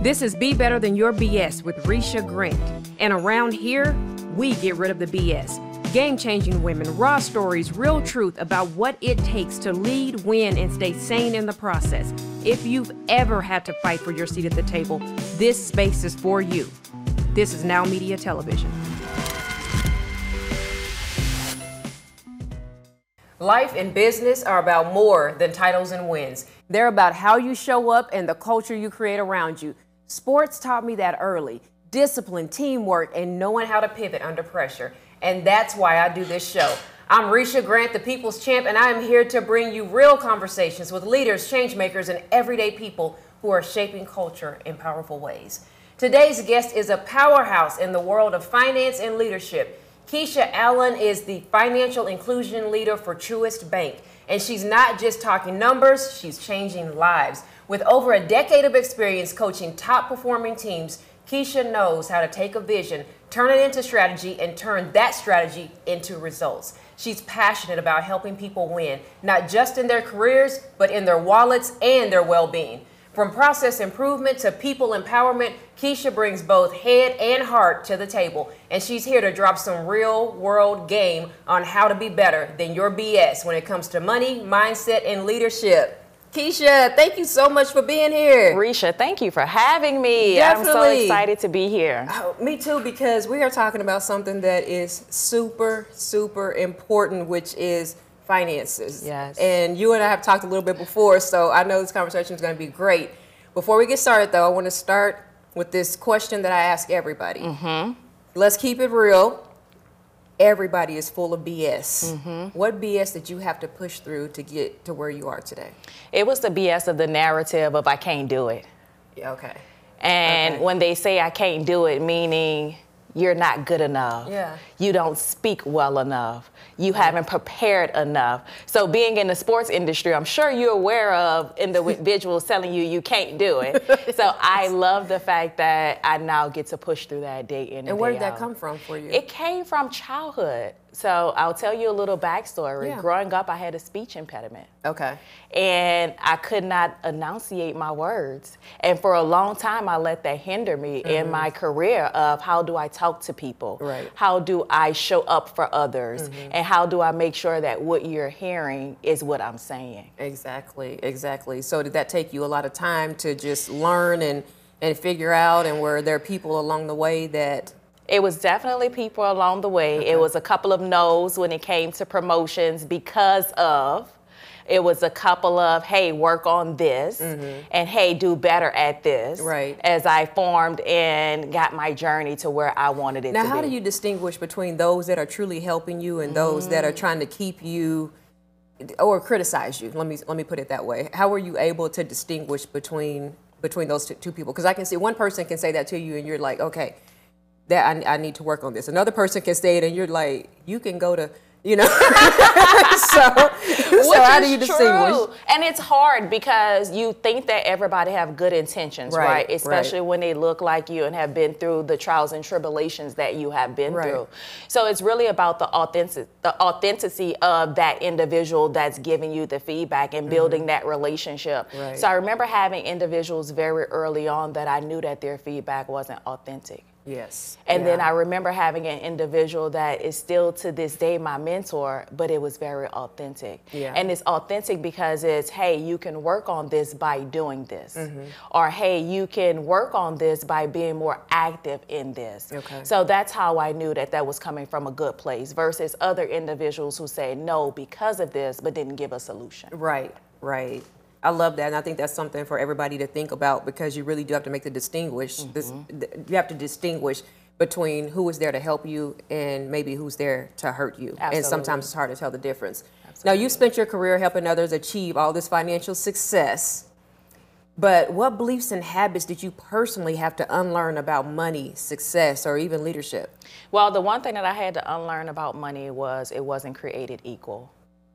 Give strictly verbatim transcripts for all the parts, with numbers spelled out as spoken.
This is Be Better Than Your B S with Risha Grant. And around here, we get rid of the B S. Game-changing women, raw stories, real truth about what it takes to lead, win, and stay sane in the process. If you've ever had to fight for your seat at the table, this space is for you. This is Now Media Television. Life and business are about more than titles and wins. They're about how you show up and the culture you create around you. Sports taught me that early. Discipline, teamwork, and knowing how to pivot under pressure. And that's why I do this show. I'm Risha Grant, the People's Champ, and I am here to bring you real conversations with leaders, change makers, and everyday people who are shaping culture in powerful ways. Today's guest is a powerhouse in the world of finance and leadership. Keisha Allen is the financial inclusion leader for Truist Bank. And she's not just talking numbers, she's changing lives. With over a decade of experience coaching top performing teams, Keisha knows how to take a vision, turn it into strategy, and turn that strategy into results. She's passionate about helping people win, not just in their careers, but in their wallets and their well-being. From process improvement to people empowerment, Keisha brings both head and heart to the table, and she's here to drop some real-world game on how to be better than your B S when it comes to money, mindset, and leadership. Keisha, thank you so much for being here. Risha, thank you for having me. Definitely. I'm so excited to be here. Oh, me too, because we are talking about something that is super, super important, which is finances. Yes. And you and I have talked a little bit before, so I know this conversation is going to be great. Before we get started, though, I want to start with this question that I ask everybody. Mm-hmm. Let's keep it real. Everybody is full of B S. Mm-hmm. What B S did you have to push through to get to where you are today? It was the B S of the narrative of I can't do it. Yeah, okay. And okay. when they say I can't do it, meaning you're not good enough. Yeah. You don't speak well enough. You haven't prepared enough. So being in the sports industry, I'm sure you're aware of individuals telling you you can't do it. So I love the fact that I now get to push through that day in and, And where day did that out. come from for you? It came from childhood. So I'll tell you a little backstory. Yeah. Growing up, I had a speech impediment. Okay. And I could not enunciate my words. And for a long time, I let that hinder me mm-hmm. in my career of how do I talk to people? Right. How do I show up for others? Mm-hmm. And how do I make sure that what you're hearing is what I'm saying? Exactly, exactly. So did that take you a lot of time to just learn and, and figure out, and were there people along the way that... It was definitely people along the way. Okay. It was a couple of no's when it came to promotions because of, it was a couple of, hey, work on this, mm-hmm. and hey, do better at this. Right. As I formed and got my journey to where I wanted it now, to be. Now, how do you distinguish between those that are truly helping you and those mm. that are trying to keep you or criticize you? Let me let me put it that way. How were you able to distinguish between between those two, two people? Because I can see one person can say that to you and you're like, okay, that I, I need to work on this. Another person can say it and you're like, you can go to, you know. so, so how do you distinguish? True. And it's hard because you think that everybody have good intentions, right? Right, Especially right. when they look like you and have been through the trials and tribulations that you have been right. through. So it's really about the authentic, the authenticity of that individual that's giving you the feedback and building mm-hmm. that relationship. Right. So I remember having individuals very early on that I knew that their feedback wasn't authentic. Yes. And yeah. then I remember having an individual that is still to this day my mentor, but it was very authentic. Yeah. And it's authentic because it's, hey, you can work on this by doing this. Mm-hmm. Or, hey, you can work on this by being more active in this. Okay. So that's how I knew that that was coming from a good place versus other individuals who say no because of this, but didn't give a solution. Right, right. I love that, and I think that's something for everybody to think about because you really do have to make the distinguish. Mm-hmm. This, you have to distinguish between who is there to help you and maybe who's there to hurt you. Absolutely. And sometimes it's hard to tell the difference. Absolutely. Now, you spent your career helping others achieve all this financial success, but what beliefs and habits did you personally have to unlearn about money, success, or even leadership? Well, the one thing that I had to unlearn about money was it wasn't created equal.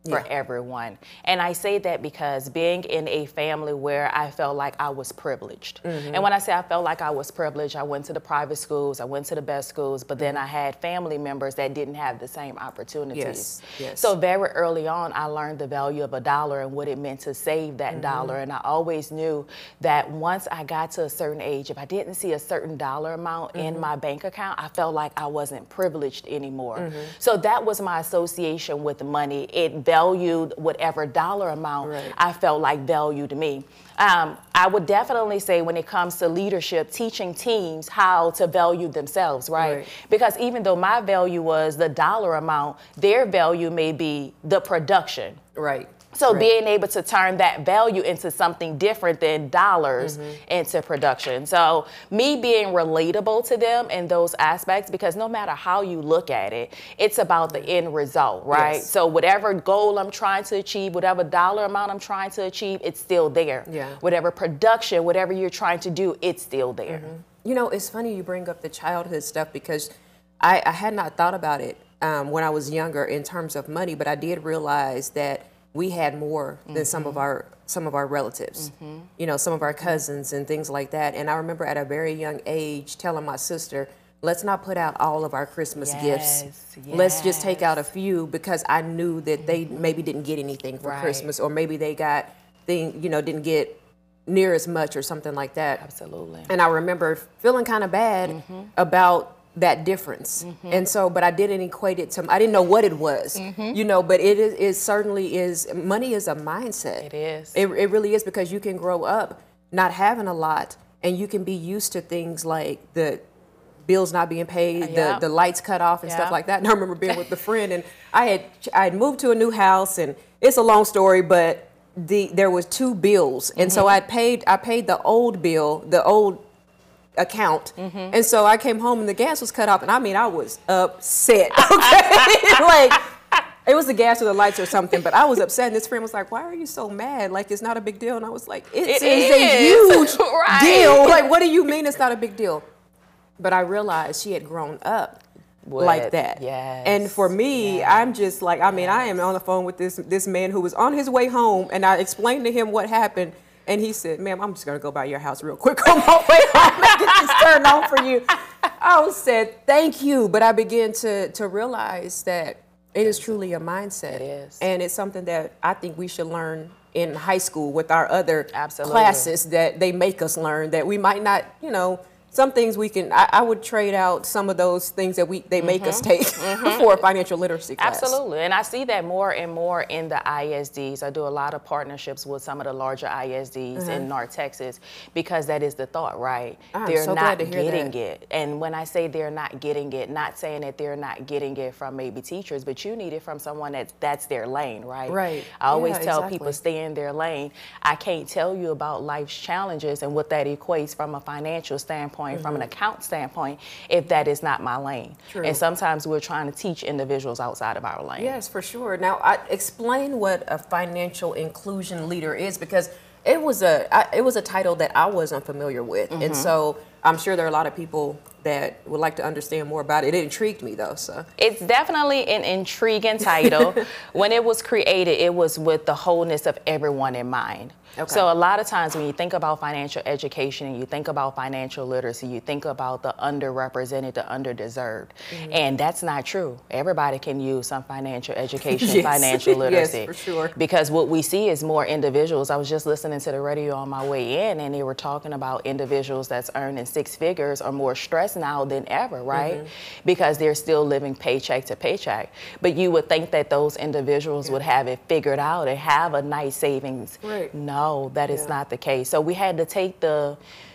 for Yeah. everyone. And I say that because being in a family where I felt like I was privileged. Mm-hmm. And when I say I felt like I was privileged, I went to the private schools, I went to the best schools, but then I had family members that didn't have the same opportunities. Yes. Yes. So very early on, I learned the value of a dollar and what it meant to save that mm-hmm. dollar. And I always knew that once I got to a certain age, if I didn't see a certain dollar amount mm-hmm. in my bank account, I felt like I wasn't privileged anymore. Mm-hmm. So that was my association with money. It valued whatever dollar amount right. I felt like valued me. Um, I would definitely say when it comes to leadership, teaching teams how to value themselves, right? right? Because even though my value was the dollar amount, their value may be the production. Right. So right. being able to turn that value into something different than dollars mm-hmm. into production. So me being relatable to them in those aspects, because no matter how you look at it, it's about the end result, right? Yes. So whatever goal I'm trying to achieve, whatever dollar amount I'm trying to achieve, it's still there. Yeah. Whatever production, whatever you're trying to do, it's still there. Mm-hmm. You know, it's funny you bring up the childhood stuff because I, I had not thought about it um, when I was younger in terms of money, but I did realize that we had more than mm-hmm. some of our some of our relatives, mm-hmm. you know, some of our cousins and things like that. And I remember at a very young age telling my sister, let's not put out all of our Christmas yes, gifts. Yes. Let's just take out a few, because I knew that they maybe didn't get anything for right. Christmas, or maybe they got thing, you know, didn't get near as much or something like that. Absolutely. And I remember feeling kind of bad mm-hmm. about that difference. Mm-hmm. And so, but I didn't equate it to, I didn't know what it was, mm-hmm. you know, but it is, it certainly is, money is a mindset. It is. It, it really is, because you can grow up not having a lot and you can be used to things like the bills not being paid, uh, yeah. the, the lights cut off and yeah. stuff like that. And I remember being with a friend and I had, I had moved to a new house, and it's a long story, but the, there was two bills. And mm-hmm. so I paid, I paid the old bill, the old account. Mm-hmm. And so I came home and the gas was cut off, and I mean, I was upset. Okay. Like, it was the gas or the lights or something, but I was upset. And this friend was like, why are you so mad? Like, it's not a big deal. And I was like, it, it is, is a huge right. deal. Like, what do you mean it's not a big deal? But I realized she had grown up What? like that. Yes. And for me, yes. I'm just like, I mean, yes. I am on the phone with this this man who was on his way home, and I explained to him what happened. And he said, ma'am, I'm just going to go by your house real quick on my way home and get this turned on for you. I said, thank you. But I began to, to realize that it is truly a mindset. It is. And it's something that I think we should learn in high school with our other Absolutely. classes that they make us learn, that we might not, you know, some things we can, I, I would trade out some of those things that we they make mm-hmm. us take mm-hmm. for a financial literacy class. Absolutely. And I see that more and more in the I S Ds. I do a lot of partnerships with some of the larger I S Ds mm-hmm. in North Texas, because that is the thought, right? I'm they're so not glad to hear getting that. it. And when I say they're not getting it, not saying that they're not getting it from maybe teachers, but you need it from someone that that's their lane, right? Right. I always yeah, tell exactly. people, stay in their lane. I can't tell you about life's challenges and what that equates from a financial standpoint, mm-hmm. from an account standpoint, if that is not my lane. True. And sometimes we're trying to teach individuals outside of our lane. Yes, for sure. Now, I, explain what a financial inclusion leader is, because it was a I, it was a title that I wasn't familiar with, mm-hmm. and so I'm sure there are a lot of people that would like to understand more about it. It intrigued me, though. So it's definitely an intriguing title. When it was created, it was with the wholeness of everyone in mind. Okay. So a lot of times when you think about financial education and you think about financial literacy, you think about the underrepresented, the underdeserved. Mm-hmm. And that's not true. Everybody can use some financial education, yes. financial literacy. Yes, for sure. Because what we see is more individuals. I was just listening to the radio on my way in, and they were talking about individuals that's earning six figures are more stressed now than ever, right? Mm-hmm. Because they're still living paycheck to paycheck. But you would think that those individuals yeah. would have it figured out and have a nice savings. Right. No. No, that is yeah. not the case. So we had to take the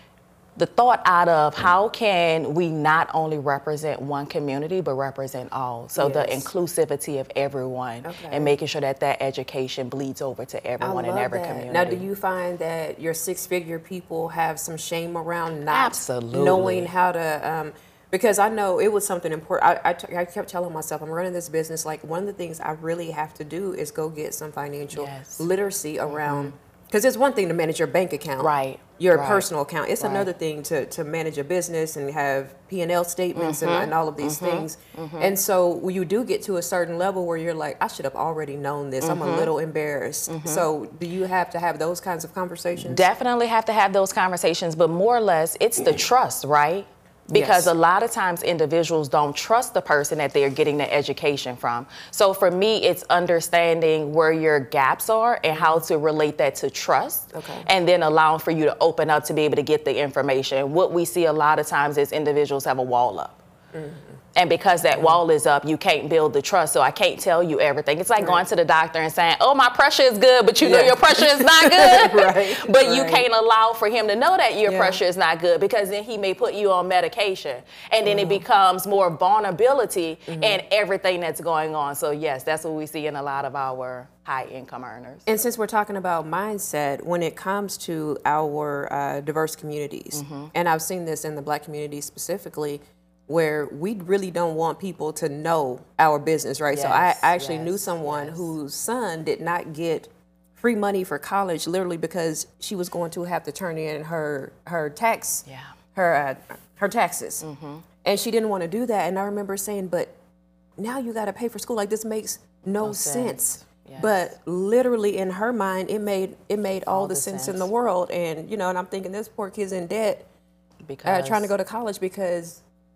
the thought out of how can we not only represent one community, but represent all. So yes. the inclusivity of everyone okay. and making sure that that education bleeds over to everyone in every that. community. Now, do you find that your six-figure people have some shame around not Absolutely. knowing how to, um, because I know it was something important. I, I, t- I kept telling myself, I'm running this business. Like, one of the things I really have to do is go get some financial yes. literacy around, because mm-hmm. it's one thing to manage your bank account. Right. your Right. personal account. It's Right. another thing to, to manage a business and have P and L statements Mm-hmm. and, and all of these Mm-hmm. things. Mm-hmm. And so when you do get to a certain level where you're like, I should have already known this. Mm-hmm. I'm a little embarrassed. Mm-hmm. So do you have to have those kinds of conversations? Definitely have to have those conversations, but more or less, it's the trust, right? Because Yes. a lot of times individuals don't trust the person that they're getting the education from. So for me, it's understanding where your gaps are and how to relate that to trust. Okay. And then allowing for you to open up to be able to get the information. What we see a lot of times is individuals have a wall up. Mm-hmm. And because that mm-hmm. wall is up, you can't build the trust. So I can't tell you everything. It's like right. going to the doctor and saying, oh, my pressure is good, but you yeah. know your pressure is not good. right. But right. you can't allow for him to know that your yeah. pressure is not good, because then he may put you on medication. And then mm-hmm. it becomes more vulnerability mm-hmm. in everything that's going on. So yes, that's what we see in a lot of our high income earners. And since we're talking about mindset, when it comes to our uh, diverse communities, mm-hmm. and I've seen this in the Black community specifically, where we really don't want people to know our business, right? Yes, so I, I actually yes, knew someone yes. whose son did not get free money for college, literally because she was going to have to turn in her her tax, yeah. her uh, her taxes, mm-hmm. and she didn't want to do that. And I remember saying, "But now you got to pay for school. Like this makes no, no sense." sense. Yes. But literally in her mind, it made it made all, all the, the sense, sense in the world. And you know, and I'm thinking this poor kid's in debt, because uh, trying to go to college because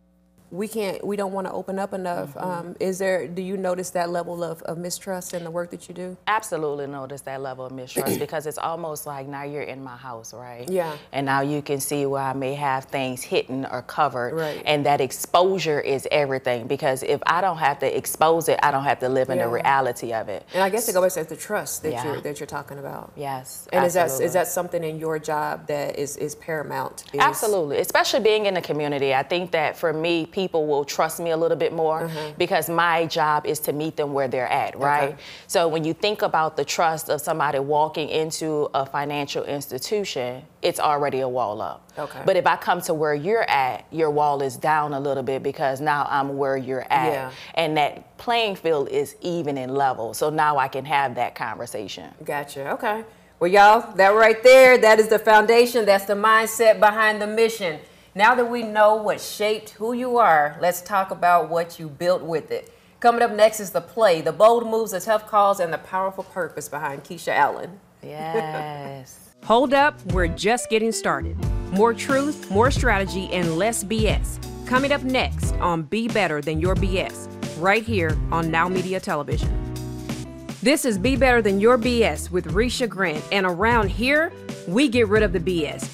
we can't, we don't want to open up enough. Mm-hmm. Um, is there, do you notice that level of, of mistrust in the work that you do? Absolutely notice that level of mistrust, because it's almost like now you're in my house, right? Yeah. And now you can see where I may have things hidden or covered. Right. And that exposure is everything, because if I don't have to expose it, I don't have to live in yeah. the reality of it. And I guess it goes back to the trust that yeah. you're that you're talking about. Yes. And absolutely. is that is that something in your job that is, is paramount? Is... Absolutely. Especially being in the community. I think that for me, people will trust me a little bit more mm-hmm. because my job is to meet them where they're at, right? Okay. So when you think about the trust of somebody walking into a financial institution, it's already a wall up. Okay. But if I come to where you're at, your wall is down a little bit, because now I'm where you're at. Yeah. And that playing field is even in level. So now I can have that conversation. Gotcha. Okay. Well, y'all, that right there, that is the foundation. That's the mindset behind the mission. Now that we know what shaped who you are, let's talk about what you built with it. Coming up next is the play, the bold moves, the tough calls, and the powerful purpose behind Keisha Allen. Yes. Hold up, we're just getting started. More truth, more strategy, and less B S. Coming up next on Be Better Than Your B S, right here on Now Media Television. This is Be Better Than Your B S with Risha Grant, and around here, we get rid of the B S.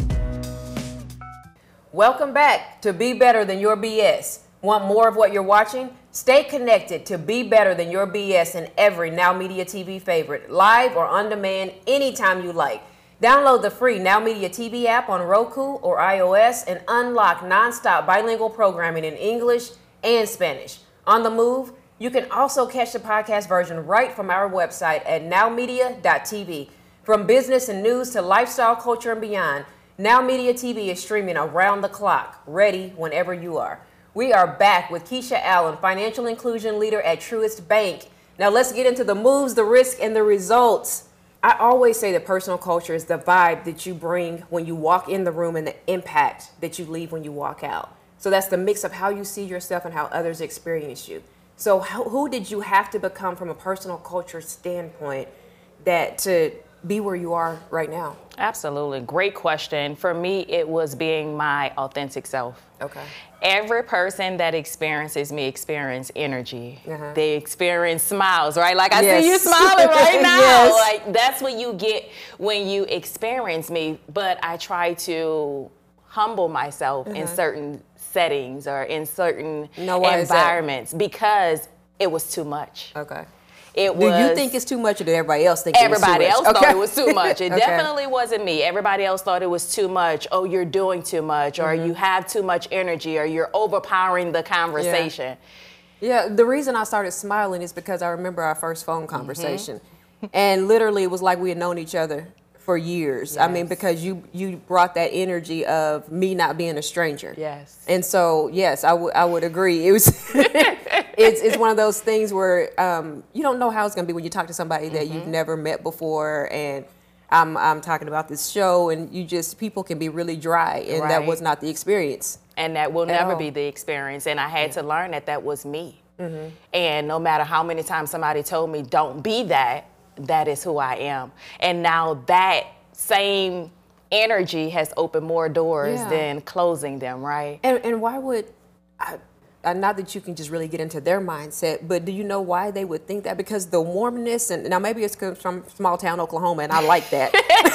Welcome back to Be Better Than Your B S. Want more of what you're watching? Stay connected to Be Better Than Your B S in every Now Media T V favorite, live or on demand, anytime you like. Download the free Now Media T V app on Roku or iOS and unlock nonstop bilingual programming in English and Spanish. On the move, you can also catch the podcast version right from our website at now media dot t v. From business and news to lifestyle, culture, and beyond, Now Media T V is streaming around the clock, ready whenever you are. We are back with Keisha Allen, financial inclusion leader at Truist Bank. Now let's get into the moves, the risk, and the results. I always say that personal culture is the vibe that you bring when you walk in the room and the impact that you leave when you walk out. So that's the mix of how you see yourself and how others experience you. So how, who did you have to become from a personal culture standpoint that to be where you are right now? Absolutely. Great question. For me, it was being my authentic self. Okay. Every person that experiences me experience energy. Uh-huh. They experience smiles, right? Like I yes. see you smiling right now. Yes. Like that's what you get when you experience me. But I try to humble myself uh-huh. in certain settings or in certain no, why environments because it was too much. Okay. It Do was, you think it's too much, or did everybody else think everybody it was too much? else okay. thought it was too much? It okay. definitely wasn't me. Everybody else thought it was too much. Oh, you're doing too much, or mm-hmm. you have too much energy, or you're overpowering the conversation. Yeah. yeah, the reason I started smiling is because I remember our first phone conversation. Mm-hmm. And literally it was like we had known each other for years. Yes. I mean, because you you brought that energy of me not being a stranger. Yes. And so, yes, I would I would agree. It was it's it's one of those things where um, you don't know how it's going to be when you talk to somebody that mm-hmm. you've never met before. And I'm, I'm talking about this show, and you just, people can be really dry, and Right. that was not the experience. And that will never all. be the experience. And I had Yeah. to learn that that was me. And no matter how many times somebody told me, don't be that, that is who I am. And now that same energy has opened more doors Yeah. than closing them, right? And, and why would, I, I, not that you can just really get into their mindset, but do you know why they would think that? Because the warmness, and now maybe it's 'cause from small town Oklahoma, and I like that.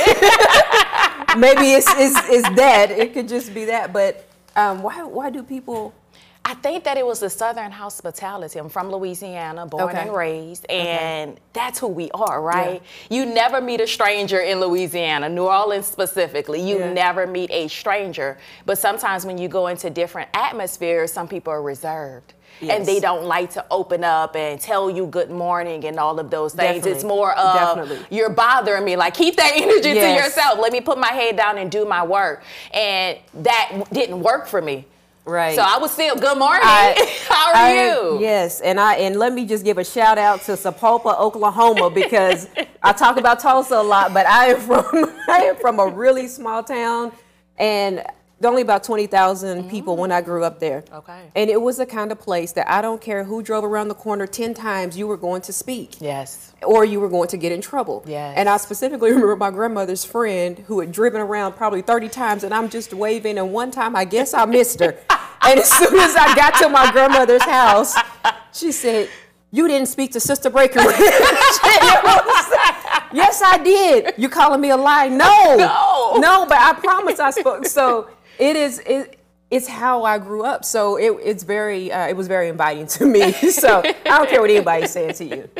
Maybe it's, it's, it's that, it could just be that, but um, why, why do people... I think that it was the Southern hospitality. I'm from Louisiana, born Okay. and raised, and that's who we are, right? Yeah. You never meet a stranger in Louisiana, New Orleans specifically. You Yeah. never meet a stranger. But sometimes when you go into different atmospheres, some people are reserved. Yes. And they don't like to open up and tell you good morning and all of those things. Definitely. It's more of, Definitely. you're bothering me. Like, keep that energy Yes. to yourself. Let me put my head down and do my work. And that w- didn't work for me. Right. So I was still, good morning. I- How are I- you? Yes, and I and let me just give a shout out to Sapulpa, Oklahoma, because I talk about Tulsa a lot, but I am from I am from a really small town, and only about twenty thousand people when I grew up there. Okay. And it was the kind of place that I don't care who drove around the corner ten times, you were going to speak. Yes. Or you were going to get in trouble. Yes. And I specifically remember my grandmother's friend who had driven around probably thirty times, and I'm just waving, and one time I guess I missed her. And as soon as I got to my grandmother's house, she said, "You didn't speak to Sister Breaker." Yes, I did. You calling me a lie? No. No. No, but I promise I spoke. So it is, it, it's how I grew up. So it, it's very, uh, it was very inviting to me. So I don't care what anybody's saying to you.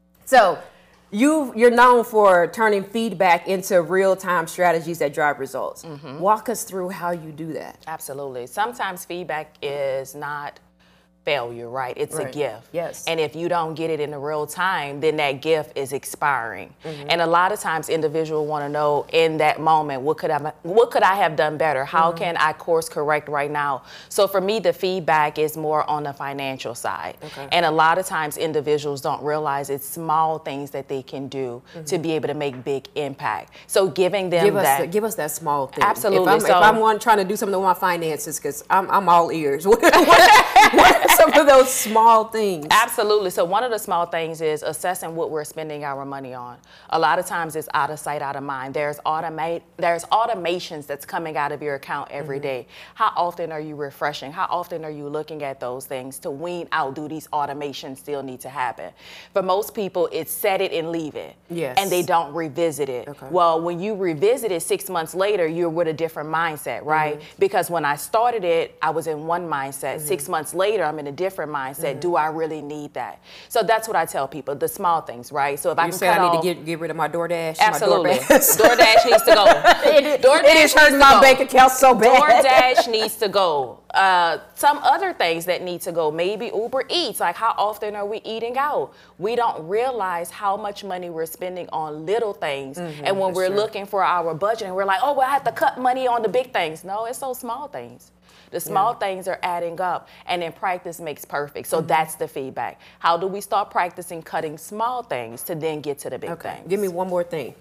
So you, you're known for turning feedback into real-time strategies that drive results. Mm-hmm. Walk us through how you do that. Absolutely. Sometimes feedback is not failure, right? It's Right. a gift. Yes. And if you don't get it in the real time, then that gift is expiring. Mm-hmm. And a lot of times individuals want to know in that moment, what could I what could I have done better? How Mm-hmm. can I course correct right now? So for me, the feedback is more on the financial side. Okay. And a lot of times individuals don't realize it's small things that they can do Mm-hmm. to be able to make big impact. So giving them Give us, that the, give us that small thing. Absolutely. If I'm, So- if I'm one trying to do something with my finances, because I'm, I'm all ears. What, what, what are some of those small things? Absolutely. So one of the small things is assessing what we're spending our money on. A lot of times it's out of sight, out of mind. There's automate, there's automations that's coming out of your account every Mm-hmm. day. How often are you refreshing? How often are you looking at those things to wean out, do these automations still need to happen? For most people, it's set it and leave it. Yes. And they don't revisit it. Okay. Well, when you revisit it six months later, you're with a different mindset, right? Mm-hmm. Because when I started it, I was in one mindset. Mm-hmm. Six months later, I'm in a different mindset. Mm-hmm. Do I really need that? So that's what I tell people, the small things, right? So if I You can say cut I need off, to get, get rid of my DoorDash. absolutely. My DoorDash. DoorDash needs to go. it, DoorDash it is hurting needs to my go. bank account so bad. DoorDash needs to go. Uh, some other things that need to go, maybe Uber Eats. Like, how often are we eating out? We don't realize how much money we're spending on little things. Mm-hmm, and when that's we're true. looking for our budget and we're like, oh, well, I have to cut money on the big things. No, it's those small things. The small Yeah. things are adding up, and then practice makes perfect. So Mm-hmm. that's the feedback. How do we start practicing cutting small things to then get to the big Okay, things? give me one more thing.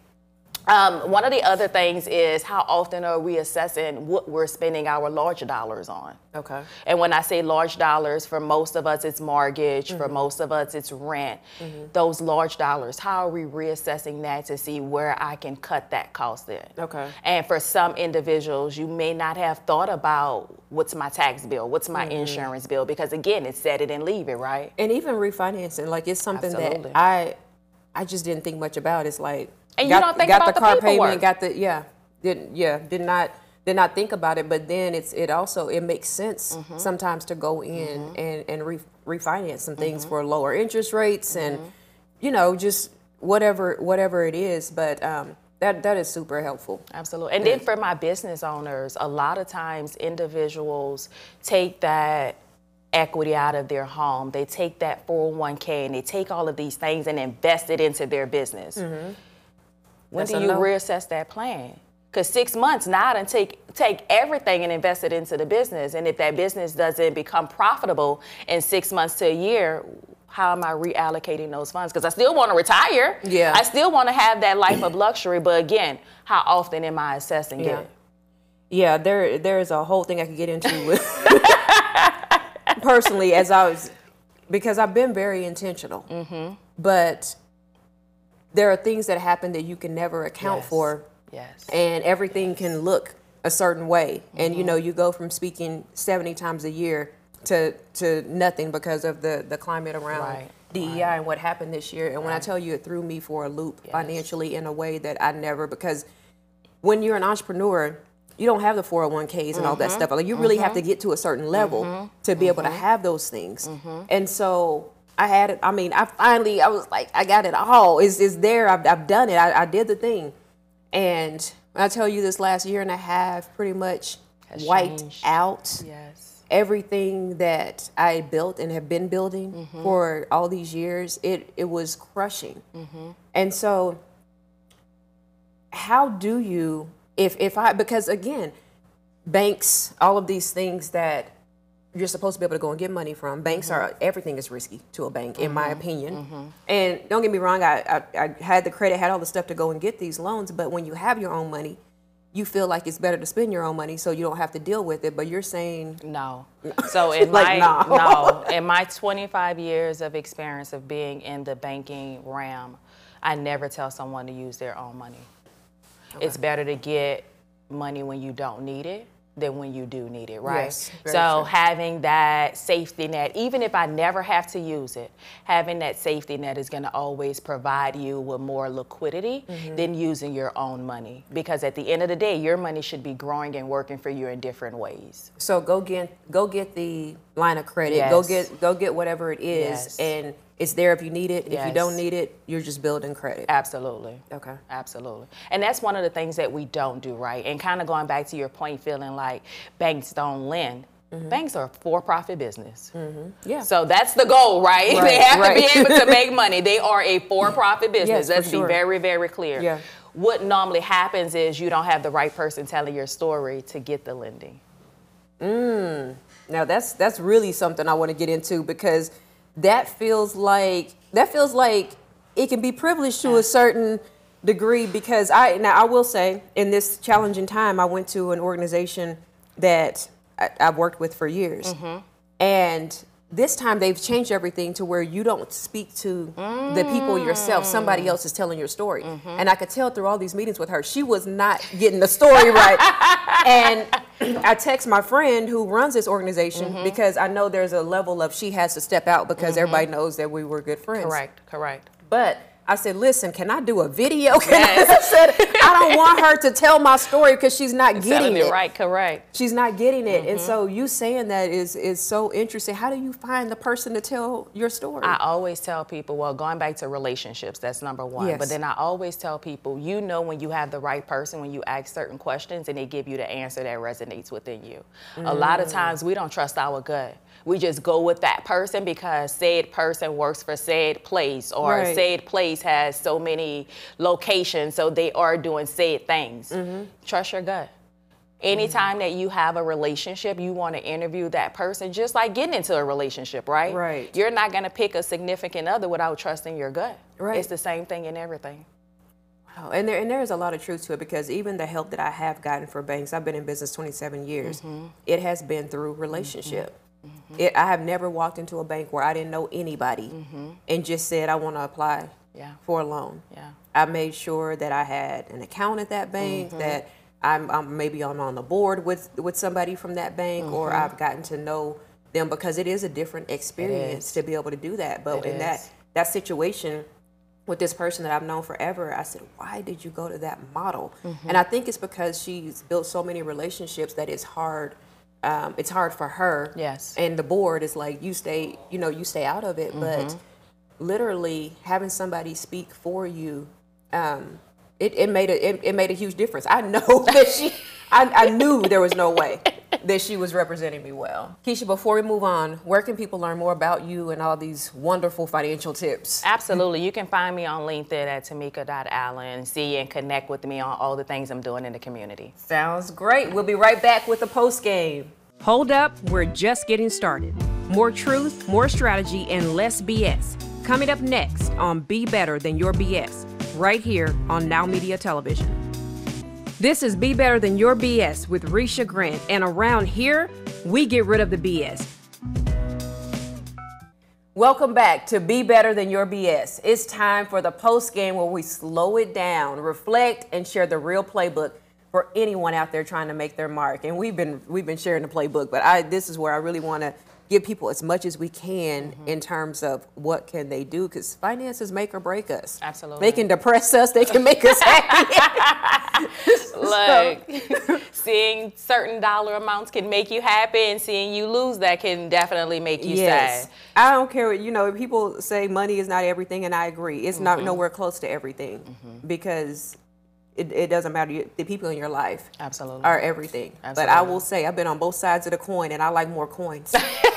Um, one of the other things is how often are we assessing what we're spending our large dollars on? Okay. And when I say large dollars, for most of us, it's mortgage. Mm-hmm. For most of us, it's rent. Mm-hmm. Those large dollars, how are we reassessing that to see where I can cut that cost in? Okay. And for some individuals, you may not have thought about what's my tax bill, what's my mm-hmm. insurance bill, because again, it's set it and leave it, right? And even refinancing, like it's something Absolutely. that I, I just didn't think much about. It's like, And got, you don't think got about the the car paperwork. payment, got the yeah, didn't yeah, did not did not think about it. But then it's it also it makes sense mm-hmm. sometimes to go in mm-hmm. and and re, refinance some things mm-hmm. for lower interest rates and mm-hmm. you know just whatever whatever it is. But um, that that is super helpful. Absolutely. And then for my business owners, a lot of times individuals take that equity out of their home. They take that four oh one k and they take all of these things and invest it into their business. Mm-hmm. When That's do a you no. reassess that plan? Because six months now, and take take everything and invest it into the business. And if that business doesn't become profitable in six months to a year, how am I reallocating those funds? Because I still want to retire. Yeah. I still want to have that life of luxury. But again, how often am I assessing yeah. it? Yeah, there there is a whole thing I could get into with personally, as I was, because I've been very intentional. Mm-hmm. But there are things that happen that you can never account Yes. for. Yes. And everything Yes. can look a certain way. Mm-hmm. And you know, you go from speaking seventy times a year to to nothing because of the, the climate around Right. D E I Right. and what happened this year. And when I Right. tell you it threw me for a loop Yes. financially in a way that I never, because when you're an entrepreneur, you don't have the four oh one Ks and all that stuff. Like you really have to get to a certain level to be able to have those things. And so I had it. I mean, I finally, I was like, I got it all. It's, it's there. I've, I've done it. I, I did the thing. And when I tell you this last year and a half pretty much Has wiped changed. out Yes. everything that I built and have been building Mm-hmm. for all these years. It, it was crushing. Mm-hmm. And so how do you, if, if I, because again, banks, all of these things that you're supposed to be able to go and get money from, banks are, everything is risky to a bank, in my opinion. And don't get me wrong, I, I, I had the credit, had all the stuff to go and get these loans, but when you have your own money, you feel like it's better to spend your own money so you don't have to deal with it. But you're saying, No. So in Like, my no. no, in my twenty-five years of experience of being in the banking realm, I never tell someone to use their own money. It's better to get money when you don't need it than when you do need it, right? Yes, very so true. having that safety net, even if I never have to use it, having that safety net is gonna always provide you with more liquidity Mm-hmm. than using your own money. Because at the end of the day, your money should be growing and working for you in different ways. so go get go get the line of credit, go Yes. get go get whatever it is, Yes. and it's there if you need it. If you Yes. don't need it, you're just building credit. Absolutely. Okay. Absolutely. And that's one of the things that we don't do, right? And kind of going back to your point, feeling like banks don't lend. Banks are a for-profit business. Yeah. So that's the goal, right? Right, They have right. to be able to make money. They are a for-profit business. Yes, for Let's sure. be very, very clear. Yeah. What normally happens is you don't have the right person telling your story to get the lending. Now that's that's really something I want to get into, because that feels like that feels like it can be privileged to a certain degree. Because I now I will say, in this challenging time, I went to an organization that I, I've worked with for years, and this time they've changed everything to where you don't speak to the people yourself. Somebody else is telling your story. And I could tell through all these meetings with her, she was not getting the story right. And I text my friend who runs this organization, because I know there's a level of she has to step out because everybody knows that we were good friends. Correct, correct. But I said, listen, can I do a video? Can Yes. I, said, I don't want her to tell my story because she's not getting Telling it. it right, correct. She's not getting it. And so you saying that is is so interesting. How do you find the person to tell your story? I always tell people, well, going back to relationships, that's number one. Yes. But then I always tell people, you know when you have the right person, when you ask certain questions and they give you the answer that resonates within you. A lot of times we don't trust our gut. We just go with that person because said person works for said place, or Right. said place has so many locations, so they are doing said things. Trust your gut. Anytime that you have a relationship, you want to interview that person, just like getting into a relationship, right? Right. You're not going to pick a significant other without trusting your gut. Right. It's the same thing in everything. Wow. And there and there is a lot of truth to it, because even the help that I have gotten for banks, I've been in business twenty-seven years. It has been through relationship. It, I have never walked into a bank where I didn't know anybody and just said, I want to apply Yeah. for a loan. Yeah. I made sure that I had an account at that bank, that I'm, I'm maybe I'm on the board with, with somebody from that bank, or I've gotten to know them, because it is a different experience is. to be able to do that. But It in that is. that situation with this person that I've known forever, I said, why did you go to that model? And I think it's because she's built so many relationships that it's hard. Um, it's hard for her. Yes. And the board is like, you stay, you know, you stay out of it. But literally having somebody speak for you, um, it, it made a it, it made a huge difference. I know that she, I, I knew there was no way that she was representing me well. Keisha, before we move on, where can people learn more about you and all these wonderful financial tips? Absolutely. You can find me on LinkedIn at Tamika dot Allen, see and connect with me on all the things I'm doing in the community. Sounds great. We'll be right back with the post game. Hold up, we're just getting started. More truth, more strategy, and less B S. Coming up next on Be Better Than Your B S, right here on Now Media Television. This is Be Better Than Your B S with Risha Grant, and around here, we get rid of the B S. Welcome back to Be Better Than Your B S. It's time for the post game where we slow it down, reflect, and share the real playbook for anyone out there trying to make their mark. And we've been we've been sharing the playbook, but I this is where I really want to give people as much as we can mm-hmm. in terms of what can they do, because finances make or break us. Absolutely. They can depress us, they can make us happy. Like, so. Seeing certain dollar amounts can make you happy, and seeing you lose that can definitely make you yes. sad. I don't care, you know, people say money is not everything, and I agree. It's mm-hmm. not nowhere close to everything mm-hmm. because It, it doesn't matter. The people in your life Absolutely. Are everything. Absolutely. But I will say, I've been on both sides of the coin, and I like more coins.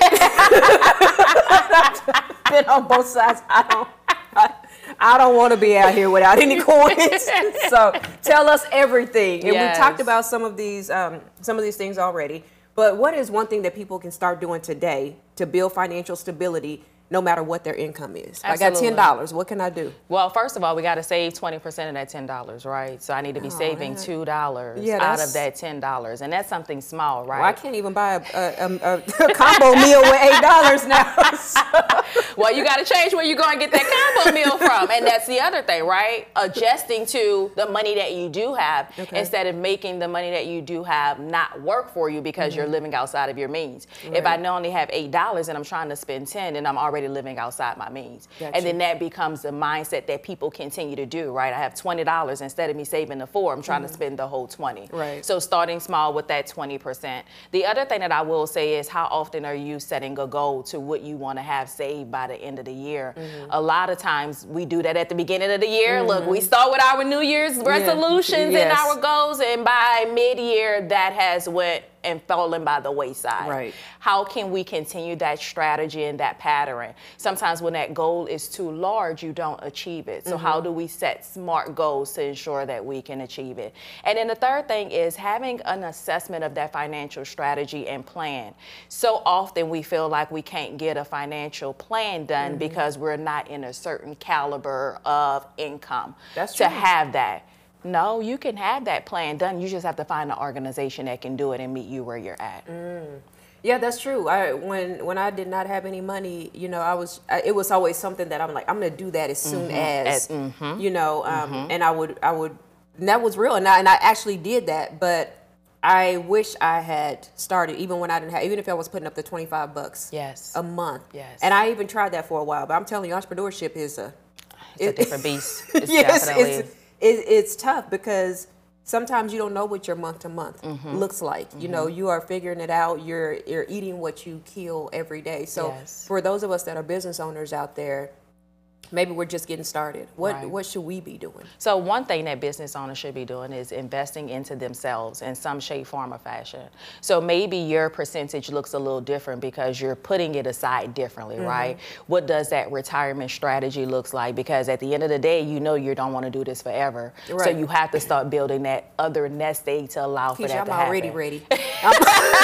Been on both sides. I don't. I, I don't want to be out here without any coins. So tell us everything. And yes. we talked about some of these, um, some of these things already. But what is one thing that people can start doing today to build financial stability, no matter what their income is? Absolutely. I got ten dollars. What can I do? Well, first of all, we got to save twenty percent of that ten dollars, right? So I need to be oh, saving man. two dollars yeah, out of that ten dollars. And that's something small, right? Well, I can't even buy a, a, a, a combo meal with eight dollars now. So. Well, you got to change where you're going to get that combo meal from. And that's the other thing, right? Adjusting to the money that you do have okay. instead of making the money that you do have not work for you because mm-hmm. you're living outside of your means. Right. If I only have eight dollars and I'm trying to spend ten, then I'm already living outside my means. Gotcha. And then that becomes the mindset that people continue to do, right? I have twenty dollars. Instead of me saving the four, I'm trying mm-hmm. to spend the whole twenty. Right. So starting small with that twenty percent. The other thing that I will say is, how often are you setting a goal to what you want to have saved by the end of the year? Mm-hmm. A lot of times we do that at the beginning of the year. Mm-hmm. Look, we start with our New Year's resolutions yeah. yes. and our goals, and by mid-year that has went and fallen by the wayside. Right. How can we continue that strategy and that pattern? Sometimes when that goal is too large, you don't achieve it. So mm-hmm. how do we set smart goals to ensure that we can achieve it? And then the third thing is having an assessment of that financial strategy and plan. So often we feel like we can't get a financial plan done mm-hmm. because we're not in a certain caliber of income That's to true. have that. No, you can have that plan done. You just have to find an organization that can do it and meet you where you're at. Mm. Yeah, that's true. I when when I did not have any money, you know, I was I, it was always something that I'm like, I'm gonna do that as soon mm-hmm. as, as mm-hmm. you know, um, mm-hmm. and I would I would and that was real, and I and I actually did that. But I wish I had started even when I didn't have, even if I was putting up the twenty-five bucks yes. a month. Yes. And I even tried that for a while. But I'm telling you, entrepreneurship is a it's it, a different beast. It's yes, definitely. It's, It, it's tough because sometimes you don't know what your month to month mm-hmm. looks like. Mm-hmm. You know, you are figuring it out. You're you're eating what you kill every day. So yes. for those of us that are business owners out there, maybe we're just getting started. What right. what should we be doing? So one thing that business owners should be doing is investing into themselves in some shape, form, or fashion. So maybe your percentage looks a little different because you're putting it aside differently, mm-hmm. right? What does that retirement strategy looks like? Because at the end of the day, you know you don't want to do this forever. Right. So you have to start building that other nest egg to allow Keisha, for that I'm to happen. I'm already ready. I'm,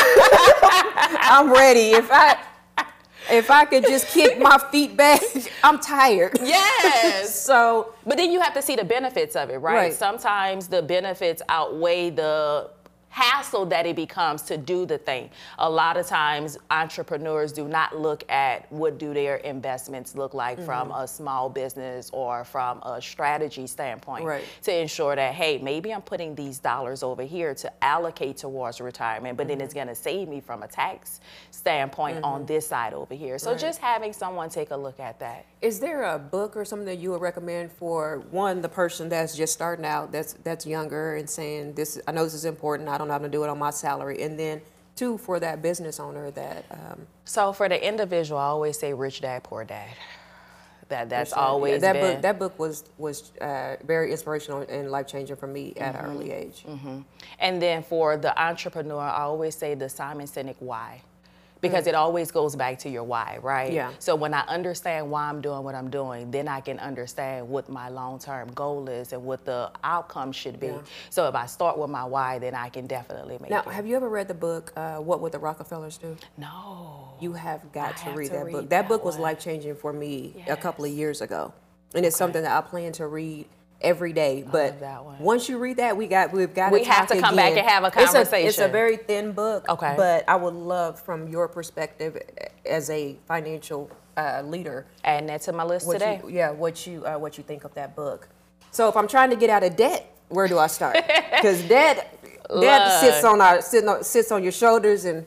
I'm ready. If I... If I could just kick my feet back, I'm tired. Yes. So, but then you have to see the benefits of it, right? right? Sometimes the benefits outweigh the hassle that it becomes to do the thing. A lot of times entrepreneurs do not look at what do their investments look like mm-hmm. from a small business or from a strategy standpoint right. to ensure that, hey, maybe I'm putting these dollars over here to allocate towards retirement, but mm-hmm. then it's going to save me from a tax standpoint mm-hmm. on this side over here. So right. just having someone take a look at that. Is there a book or something that you would recommend for, one, the person that's just starting out, that's that's younger and saying, this, I know this is important, I don't know how to do it on my salary, and then two, for that business owner that... Um, so for the individual, I always say Rich Dad, Poor Dad. That That's that, always yeah, that been... Book, that book was, was uh, very inspirational and life-changing for me at mm-hmm. an early age. Mm-hmm. And then for the entrepreneur, I always say the Simon Sinek why. because Mm. it always goes back to your why, right? Yeah. So when I understand why I'm doing what I'm doing, then I can understand what my long-term goal is and what the outcome should be. Yeah. So if I start with my why, then I can definitely make Now, it. have you ever read the book, uh, What Would the Rockefellers Do? No. You have got I to have read to that read book. That that book was one. life-changing for me a Yes. couple of years ago. And it's something that I plan to read every day. But love that one. once you read that, we got we've got We to have talk to come back again. and have a It's a, it's a conversation. very thin book. Okay. But I would love, from your perspective as a financial uh, leader, Adding that to my list what today. you, yeah, what you uh, what you think of that book. So if I'm trying to get out of debt, where do I start? Because debt debt sits on our sits on, sits on your shoulders, and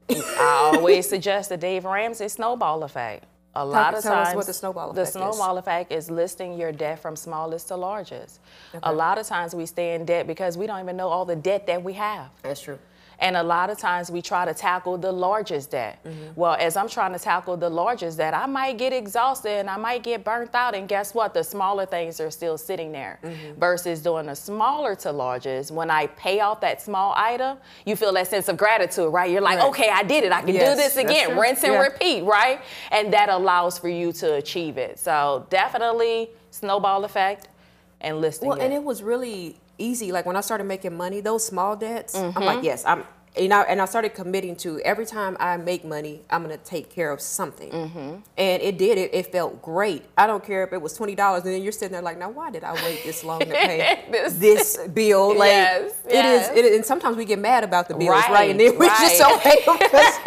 I always suggest the Dave Ramsey snowball effect. A lot of tell us times, what the snowball the effect is. snowball effect is listing your debt from smallest to largest. A lot of times we stay in debt because we don't even know all the debt that we have. that's true. And a lot of times we try to tackle the largest debt. Mm-hmm. Well, as I'm trying to tackle the largest debt, I might get exhausted and I might get burnt out. And guess what? The smaller things are still sitting there. Mm-hmm. Versus doing a smaller to largest, when I pay off that small item, you feel that sense of gratitude, right? You're like, Right. okay, I did it. I can Yes, do this that's again. true. Rinse and Yeah. repeat, right? And that allows for you to achieve it. So definitely snowball effect and listing Well, it. and it was really easy. Like when I started making money, those small debts, Mm-hmm. I'm like, yes, I'm. You know, and I started committing to every time I make money, I'm gonna take care of something. Mm-hmm. And it did. It, it felt great. I don't care if it was twenty dollars, and then you're sitting there like, now why did I wait this long to pay This- this, bill? Like Yes, it yes. is. It is. And sometimes we get mad about the bills, right? Right, And then we just right. don't pay them because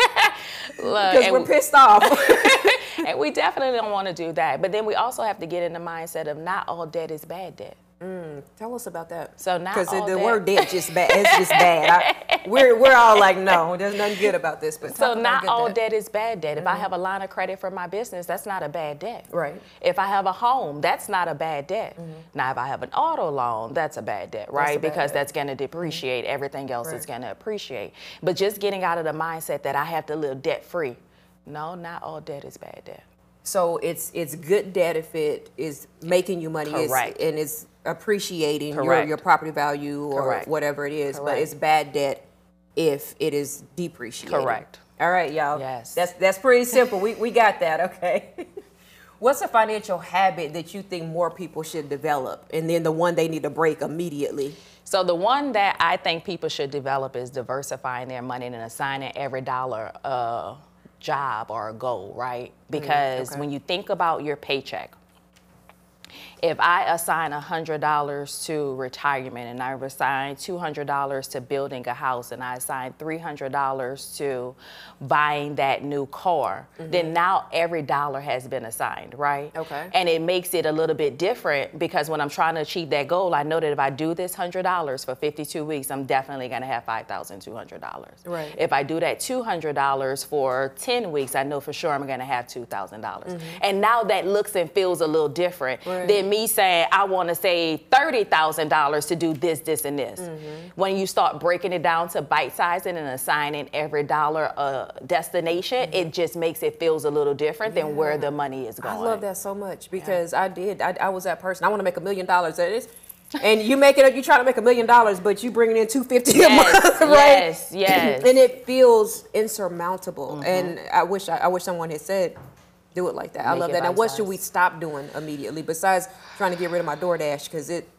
Look, and we're pissed off. And we definitely don't want to do that. But then we also have to get in the mindset of not all debt is bad debt. Tell us about that. So not because all the debt- word debt just bad. It's just bad. I, we're we're all like, no, there's nothing good about this. But So talk about not good all debt. debt is bad debt. If I have a line of credit for my business, that's not a bad debt. Right. If I have a home, that's not a bad debt. Now, if I have an auto loan, that's a bad debt, right? a bad Because debt. that's going to depreciate. Everything else is Right. going to appreciate. But just getting out of the mindset that I have to live debt free. No, not all debt is bad debt. So it's it's good debt if it is making you money, it's- Correct. and it's appreciating your, Correct. your property value or Correct. whatever it is. But Correct. it's bad debt if it is depreciating. Correct. All right, y'all. Yes. That's that's pretty simple. We we got that. Okay. What's a financial habit that you think more people should develop, and then the one they need to break immediately? So the one that I think people should develop is diversifying their money and assigning every dollar a job or a goal, right? Because okay. when you think about your paycheck, if I assign one hundred dollars to retirement and I assign two hundred dollars to building a house and I assign three hundred dollars to buying that new car, Mm-hmm. then now every dollar has been assigned, right? Okay. And it makes it a little bit different because when I'm trying to achieve that goal, I know that if I do this one hundred dollars for fifty-two weeks, I'm definitely going to have five thousand two hundred dollars. Right. If I do that two hundred dollars for ten weeks, I know for sure I'm going to have two thousand dollars. And now that looks and feels a little different Right. than me saying, I want to save thirty thousand dollars to do this, this, and this. When you start breaking it down to bite sizing and assigning every dollar a destination, it just makes it feels a little different than where the money is going. I love that so much because I did. I, I was that person. I want to make a million dollars. And it's- and you make it. You try to make a million dollars, but you bringing in two fifty a Yes, month, right? yes, yes. And it feels insurmountable. Mm-hmm. And I wish I, I wish someone had said, do it like that. I Make love it that. Now, what should bite-sized. we stop doing immediately besides trying to get rid of my DoorDash because it.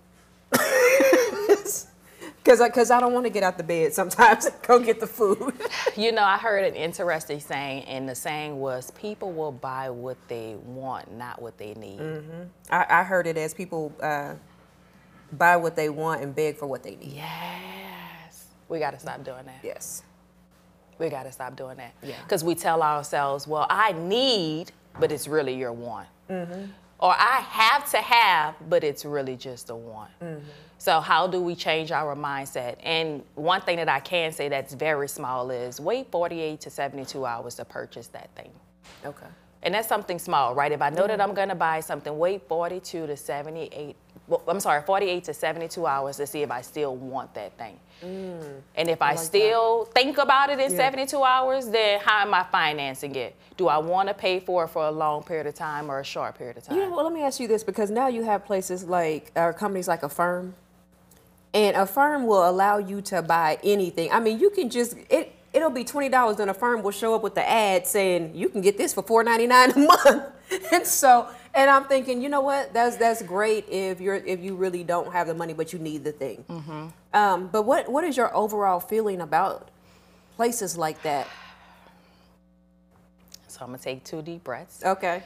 Because I, cause I don't want to get out the bed sometimes and go get the food. You know, I heard an interesting saying, and the saying was, people will buy what they want, not what they need. I, I heard it as people uh, buy what they want and beg for what they need. Yes. We got to stop doing that. Yes. We got to stop doing that. Yeah. Because we tell ourselves, well, I need, but it's really your want. Mm-hmm. Or I have to have, but it's really just a want. Mm-hmm. So how do we change our mindset? And one thing that I can say that's very small is wait forty-eight to seventy-two hours to purchase that thing. Okay. And that's something small, right? If I know that I'm gonna buy something, wait forty-two to seventy-eight, well, I'm sorry, forty-eight to seventy-two hours to see if I still want that thing. Mm. And if I, like still think about it in Yeah. seventy-two hours, then how am I financing it? Do I wanna pay for it for a long period of time or a short period of time? You know, well, let me ask you this, because now you have places like, or companies like Affirm, and Affirm will allow you to buy anything. I mean, you can just, it, it it'll be twenty dollars, then a firm will show up with the ad saying, you can get this for four ninety-nine a month. And so, and I'm thinking, you know what, that's that's great if you're if you really don't have the money, but you need the thing. Mm-hmm. Um, but what what is your overall feeling about places like that? So I'm gonna take two deep breaths. Okay.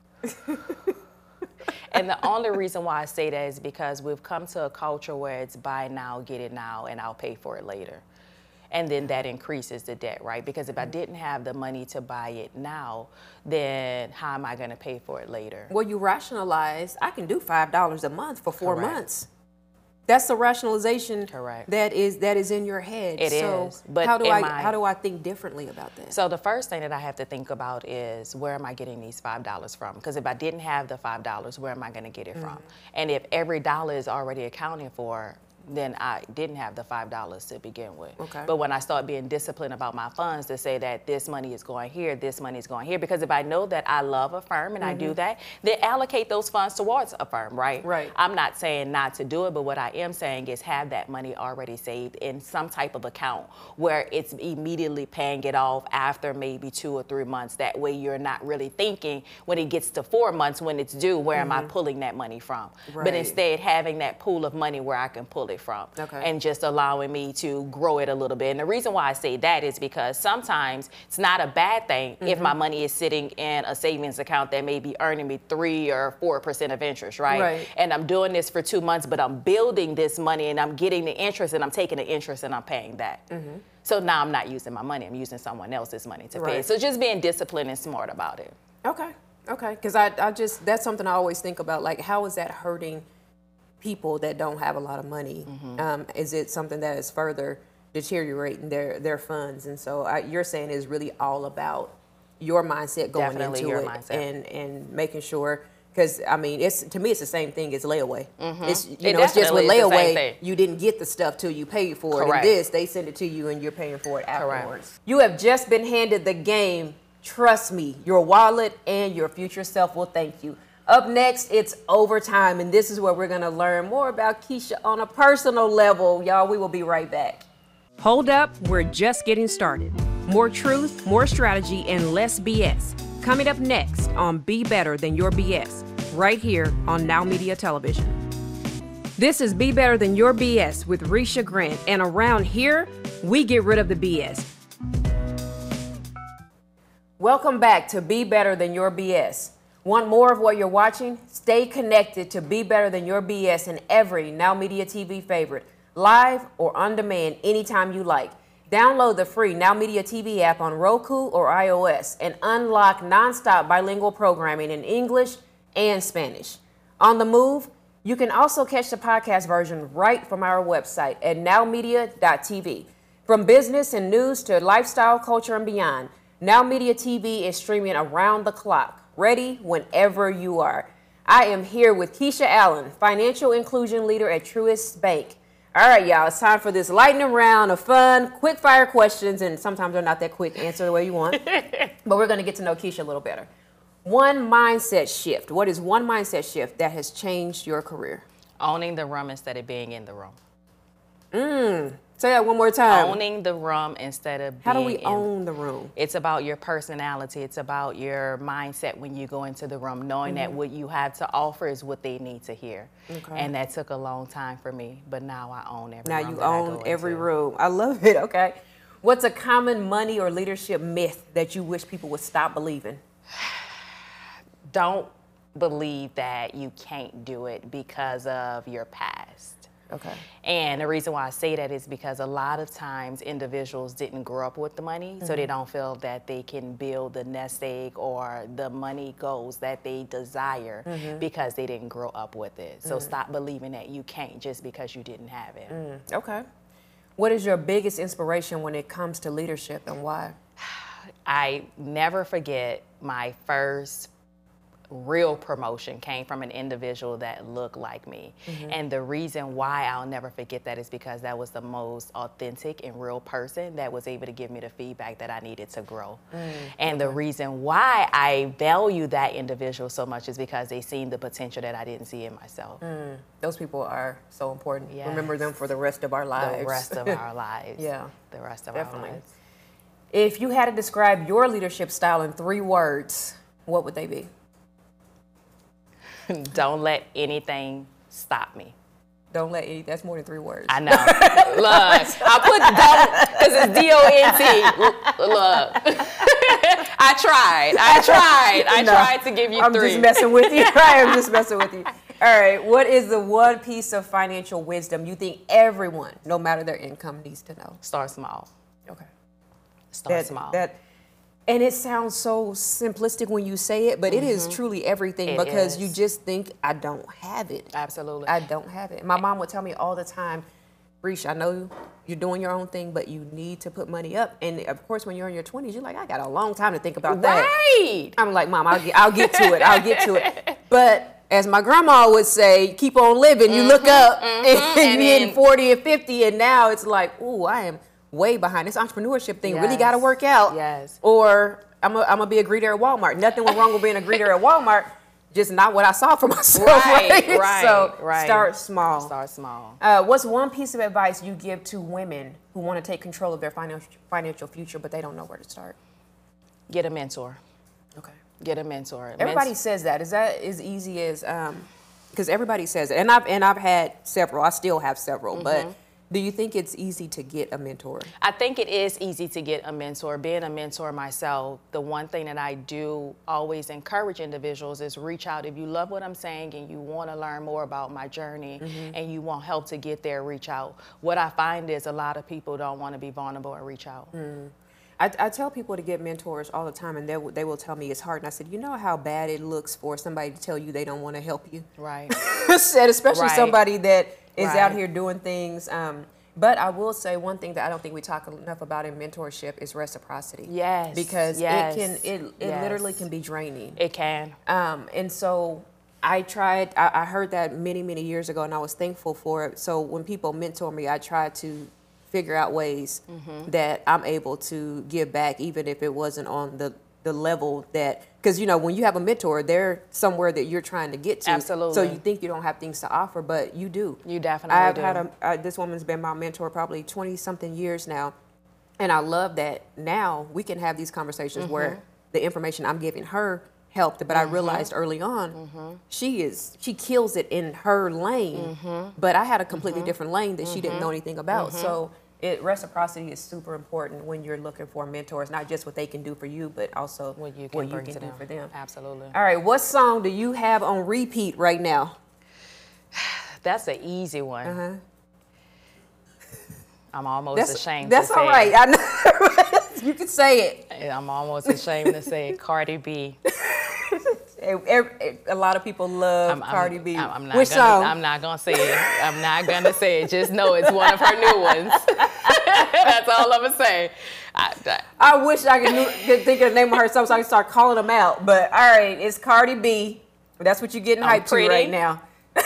And the only reason why I say that is because we've come to a culture where it's buy now, get it now, and I'll pay for it later. And then that increases the debt, right? Because if I didn't have the money to buy it now, then how am I going to pay for it later? Well, you rationalize, I can do five dollars a month for four Correct. months. That's the rationalization Correct. that is that is in your head. It so is. But how do I, I how do I think differently about that? So the first thing that I have to think about is, where am I getting these five dollars from? Because if I didn't have the five dollars, where am I going to get it mm-hmm. from? And if every dollar is already accounted for, then I didn't have the five dollars to begin with. Okay. But when I start being disciplined about my funds to say that this money is going here, this money is going here, because if I know that I love a firm and mm-hmm. I do that, then allocate those funds towards a firm, right? Right. I'm not saying not to do it, but what I am saying is have that money already saved in some type of account where it's immediately paying it off after maybe two or three months. That way you're not really thinking when it gets to four months when it's due, where mm-hmm. am I pulling that money from? Right. But instead having that pool of money where I can pull it from okay. and just allowing me to grow it a little bit. And the reason why I say that is because sometimes it's not a bad thing mm-hmm. if my money is sitting in a savings account that may be earning me three or four percent of interest, right? Right. And I'm doing this for two months, but I'm building this money and I'm getting the interest and I'm taking the interest and I'm paying that. Mm-hmm. So now I'm not using my money, I'm using someone else's money to right. pay. So just being disciplined and smart about it. Okay, okay, because I, I just, that's something I always think about, like how is that hurting people that don't have a lot of money? Mm-hmm. Um, is it something that is further deteriorating their, their funds? And so I, you're saying it's really all about your mindset going Definitely into your it mindset. and and making sure, because I mean, it's to me it's the same thing as layaway. Mm-hmm. It's you it know it's just with layaway you you didn't get the stuff till you paid for it. Correct. And this they send it to you and you're paying for it afterwards. Correct. You have just been handed the game. Trust me, your wallet and your future self will thank you. Up next, it's overtime, and this is where we're going to learn more about Keisha on a personal level. Y'all, we will be right back. Hold up, we're just getting started. More truth, more strategy, and less B S. Coming up next on Be Better Than Your B S, right here on Now Media Television. This is Be Better Than Your B S with Risha Grant, and around here, we get rid of the B S. Welcome back to Be Better Than Your B S. Want more of what you're watching? Stay connected to Be Better Than Your B S in every Now Media T V favorite, live or on demand anytime you like. Download the free Now Media T V app on Roku or iOS and unlock nonstop bilingual programming in English and Spanish. On the move, you can also catch the podcast version right from our website at now media dot t v. From business and news to lifestyle, culture, and beyond, Now Media T V is streaming around the clock, ready whenever you are. I am here with Keisha Allen, Financial Inclusion Leader at Truist Bank. All right, y'all, it's time for this lightning round of fun, quick fire questions, and sometimes they're not that quick. Answer the way you want. But we're going to get to know Keisha a little better. One mindset shift. What is one mindset shift that has changed your career? Owning the room instead of being in the room. Mm. Say that one more time. Owning the room instead of being How do we in, own the room? It's about your personality. It's about your mindset when you go into the room, knowing mm-hmm. that what you have to offer is what they need to hear. Okay. And that took a long time for me, but now I own every now room. Now you that own I go every into. room. I love it. Okay. What's a common money or leadership myth that you wish people would stop believing? Don't believe that you can't do it because of your past. Okay. And the reason why I say that is because a lot of times individuals didn't grow up with the money, mm-hmm. so they don't feel that they can build the nest egg or the money goals that they desire mm-hmm. because they didn't grow up with it. So mm-hmm. stop believing that you can't just because you didn't have it. Mm. Okay. What is your biggest inspiration when it comes to leadership and why? I never forget my first real promotion came from an individual that looked like me. Mm-hmm. And the reason why I'll never forget that is because that was the most authentic and real person that was able to give me the feedback that I needed to grow. Mm, and okay. the reason why I value that individual so much is because they seen the potential that I didn't see in myself. Mm, those people are so important. Yes. Remember them for the rest of our lives. The rest of our lives. Yeah. The rest of Definitely. our lives. If you had to describe your leadership style in three words, what would they be? Don't let anything stop me. Don't let any, that's more than three words. I know. Look, I put don't because it's D O N T. Look. I tried. I tried. I No, tried to give you I'm three. just messing with you. I am just messing with you. All right. What is the one piece of financial wisdom you think everyone, no matter their income, needs to know? Start small. Okay. Start That, small. that, and it sounds so simplistic when you say it, but mm-hmm. it is truly everything it because is. you just think, I don't have it. Absolutely. I don't have it. My mom would tell me all the time, Breesh, I know you're doing your own thing, but you need to put money up. And of course, when you're in your twenties, you're like, I got a long time to think about that. Right. I'm like, Mom, I'll get, I'll get to it. I'll get to it. But as my grandma would say, keep on living. You mm-hmm, look up mm-hmm, and, and you're hitting forty and fifty, and now it's like, ooh, I am way behind. This entrepreneurship thing yes. really got to work out. Yes. Or I'm going to be a greeter at Walmart. Nothing was wrong with being a greeter at Walmart. Just not what I saw for myself. Right, right. right So right. start small. Start small. Uh, what's one piece of advice you give to women who want to take control of their financial financial future, but they don't know where to start? Get a mentor. Okay. Get a mentor. Everybody Ment- says that. Is that as easy as? Because um, everybody says it, and I've and I've had several. I still have several, mm-hmm. but. Do you think it's easy to get a mentor? I think it is easy to get a mentor. Being a mentor myself, the one thing that I do always encourage individuals is reach out. If you love what I'm saying and you want to learn more about my journey mm-hmm. and you want help to get there, reach out. What I find is a lot of people don't want to be vulnerable and reach out. Mm. I, I tell people to get mentors all the time, and they, w- they will tell me it's hard. And I said, you know how bad it looks for somebody to tell you they don't want to help you? Right. Said, especially right. somebody that is right. out here doing things. Um, but I will say one thing that I don't think we talk enough about in mentorship is reciprocity. Yes. Because yes. it can, it, it yes. literally can be draining. It can. Um, and so I tried, I, I heard that many, many years ago, and I was thankful for it. So when people mentor me, I try to figure out ways mm-hmm. that I'm able to give back, even if it wasn't on the, the level that, because, you know, when you have a mentor, they're somewhere that you're trying to get to. Absolutely. So you think you don't have things to offer, but you do. You definitely I've do. had a, uh, this woman's been my mentor probably twenty-something years now, and I love that now we can have these conversations mm-hmm. where the information I'm giving her helped, but mm-hmm. I realized early on mm-hmm. she is she kills it in her lane, mm-hmm. but I had a completely mm-hmm. different lane that mm-hmm. she didn't know anything about. Mm-hmm. So it, reciprocity is super important when you're looking for mentors, not just what they can do for you, but also what you can, what you bring can to do them. for them. Absolutely. All right, what song do you have on repeat right now? That's an easy one. Uh-huh. I'm almost that's, ashamed that's to say all right. it. I know. You can say it. I'm almost ashamed to say it. Cardi B. A lot of people love I'm, Cardi I'm, B. I'm, I'm not Which gonna, song? I'm not gonna say it. I'm not gonna say it. Just know it's one of her new ones. That's all I'm gonna say. I, I, I wish I could, could think of the name of her song so I could start calling them out. But all right, it's Cardi B. That's what you're getting hyped to right now.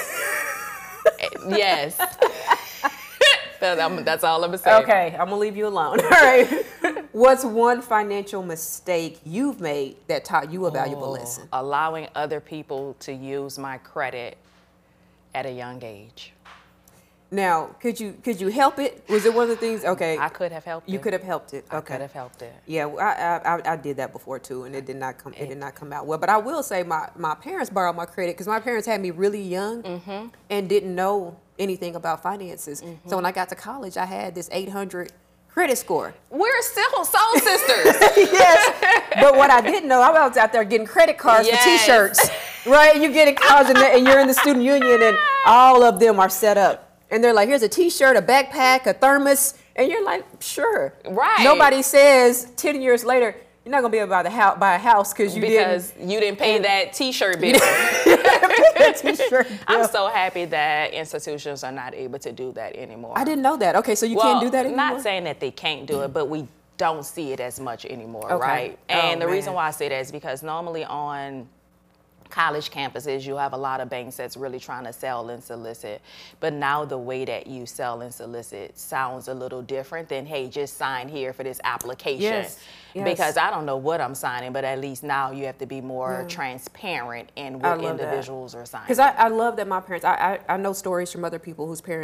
Yes. That, I'm, that's all I'm gonna say. Okay, I'm gonna leave you alone. All right. What's one financial mistake you've made that taught you a valuable oh, lesson? Allowing other people to use my credit at a young age. Now, could you could you help it? Was it one of the things? Okay, I could have helped. You it. could have helped it. Okay, I could have helped it. Yeah, I, I I did that before too, and it did not come. It, it did not come out well. But I will say, my my parents borrowed my credit because my parents had me really young mm-hmm. and didn't know anything about finances. Mm-hmm. So when I got to college, I had this eight hundred credit score. We're still soul sisters. Yes, but what I didn't know, I was out there getting credit cards yes. for T-shirts, right? You getting cards and, and you're in the student union, and all of them are set up. And they're like, here's a T-shirt, a backpack, a thermos. And you're like, sure. Right. Nobody says ten years later, you're not going to be able to buy, the house, buy a house because you because didn't. you didn't pay that T-shirt bill. T-shirt bill. I'm so happy that institutions are not able to do that anymore. I didn't know that. Okay, so you well, can't do that anymore? Not saying that they can't do it, but we don't see it as much anymore, okay. right? Oh, and the man. reason why I say that is because normally on college campuses, you have a lot of banks that's really trying to sell and solicit. But now the way that you sell and solicit sounds a little different than, hey, just sign here for this application. Yes. Yes. Because I don't know what I'm signing, but at least now you have to be more yeah. transparent in what individuals that. are signing. Because I, I love that my parents, I, I, I know stories from other people whose parents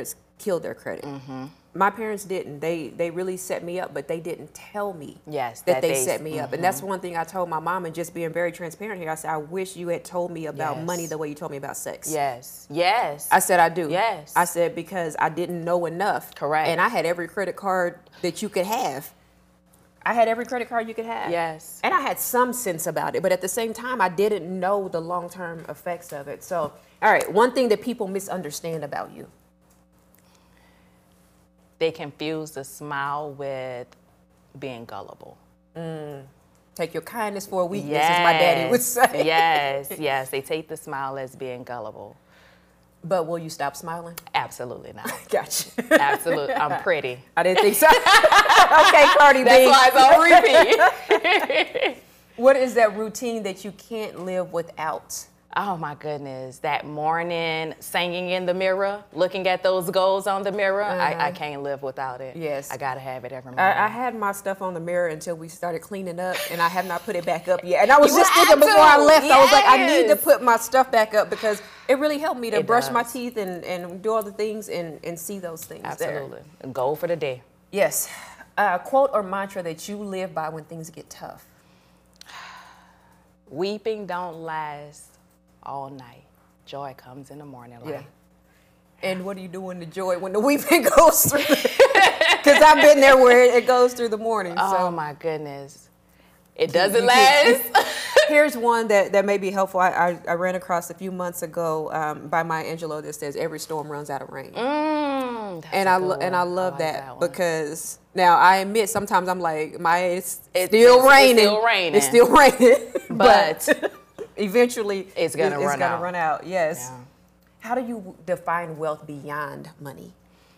killed their credit. Mm-hmm. My parents didn't. They they really set me up, but they didn't tell me yes, that, that they, they set me mm-hmm. up. And that's one thing I told my mom, and just being very transparent here. I said, I wish you had told me about yes. money the way you told me about sex. Yes, yes. I said I do. Yes. I said because I didn't know enough. Correct. And I had every credit card that you could have. I had every credit card you could have. Yes. And I had some sense about it, but at the same time, I didn't know the long-term effects of it. So, all right, one thing that people misunderstand about you. They confuse the smile with being gullible. Mm. Take your kindness for a weakness, yes. as my daddy would say. Yes, yes. They take the smile as being gullible. But will you stop smiling? Absolutely not. Gotcha. Absolutely. I'm pretty. I didn't think so. Okay, Cardi B. That's why it's on repeat. What is that routine that you can't live without? Oh my goodness, that morning singing in the mirror, looking at those goals on the mirror, uh-huh. I, I can't live without it. Yes. I gotta have it every morning. I, I had my stuff on the mirror until we started cleaning up, and I have not put it back up yet. And I was You just have thinking before to. I left, Yes. I was like, I need to put my stuff back up because it really helped me to It brush does. my teeth and, and do all the things and, and see those things Absolutely. there. Goal for the day. Yes. A quote or mantra that you live by when things get tough. Weeping don't last all night. Joy comes in the morning light. Yeah. And what do you do when the joy, when the weeping goes through? Because I've been there where it goes through the morning. Oh so. my goodness. It doesn't last. Here's one that, that may be helpful. I, I, I ran across a few months ago um, by Maya Angelou that says, every storm runs out of rain. Mm, and I lo- and I love I like that, that because now I admit sometimes I'm like, Maya, it's, it's still it's, raining. It's still raining. It's still raining. But, but eventually it's going to run gonna out. run out. Yes. Yeah. How do you define wealth beyond money?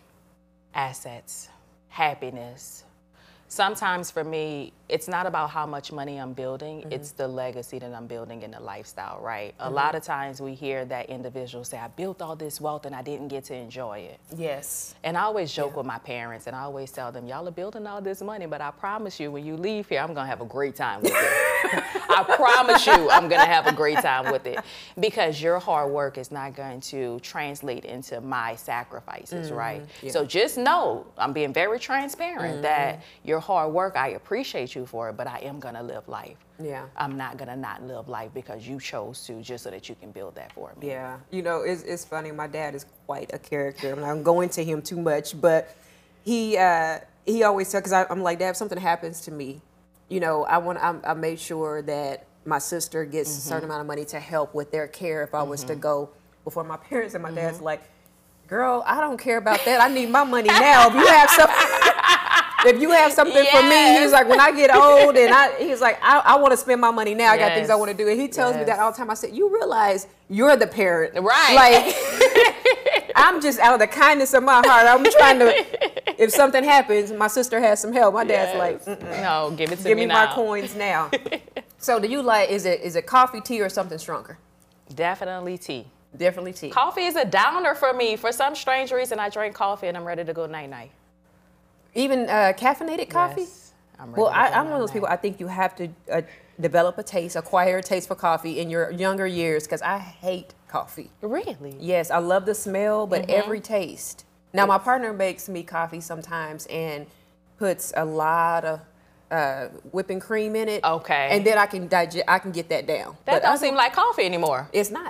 Assets, happiness. Sometimes for me, it's not about how much money I'm building, mm-hmm. it's the legacy that I'm building in the lifestyle, right? Mm-hmm. A lot of times we hear that individuals say, I built all this wealth and I didn't get to enjoy it. Yes. And I always joke yeah. with my parents and I always tell them, y'all are building all this money, but I promise you when you leave here, I'm gonna have a great time with it. I promise you I'm gonna have a great time with it because your hard work is not going to translate into my sacrifices, mm-hmm. right? Yeah. So just know, I'm being very transparent mm-hmm. that your hard work, I appreciate you for it, but I am gonna live life. Yeah. I'm not gonna not live life because you chose to just so that you can build that for me. Yeah. You know, it's, it's funny. My dad is quite a character. I'm not going to him too much, but he uh, he always said, because I'm like, Dad, if something happens to me, you know, I want I, I made sure that my sister gets mm-hmm. a certain amount of money to help with their care if I was mm-hmm. to go before my parents. And my mm-hmm. dad's like, girl, I don't care about that. I need my money now. If you have something. If you have something yes. for me, he's like, when I get old, and I, he's like, I, I want to spend my money now. I yes. got things I want to do. And he tells yes. me that all the time. I said, you realize you're the parent. Right. Like, I'm just out of the kindness of my heart. I'm trying to, if something happens, my sister has some help. My dad's yes. like, Mm-mm. no, give it to give me me now. my coins now. So do you like, is it is it coffee, tea, or something stronger? Definitely tea. Definitely tea. Coffee is a downer for me. For some strange reason, I drink coffee and I'm ready to go night-night. Even uh, caffeinated coffee? Yes, I'm ready well, to I, go I'm one of those people, I think you have to uh, develop a taste, acquire a taste for coffee in your younger years, because I hate coffee. Really? Yes, I love the smell, but mm-hmm. every taste. Now, my partner makes me coffee sometimes and puts a lot of uh, whipping cream in it. Okay. And then I can digest, I can get that down. That but don't I, seem like coffee anymore. It's not.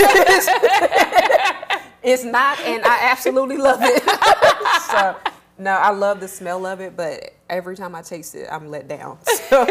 It's not, and I absolutely love it. So, no, I love the smell of it, but every time I taste it, I'm let down. So,